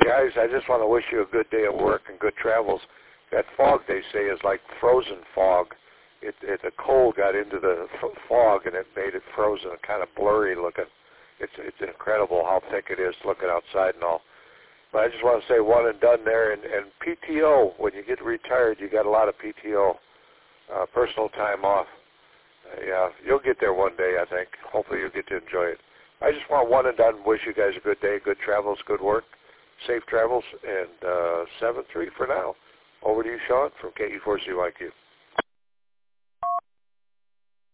guys, I just want to wish you a good day at work and good travels. That fog, they say, is like frozen fog. The cold got into the fog, and it made it frozen and kind of blurry looking. It's incredible how thick it is looking outside and all. But I just want to say one and done there. And PTO, when you get retired, you got a lot of PTO, personal time off. Yeah, you'll get there one day, I think. Hopefully you'll get to enjoy it. I just want one and done. Wish you guys a good day, good travels, good work, safe travels, and 7-3 for now. Over to you, Sean, from KE4CYQ.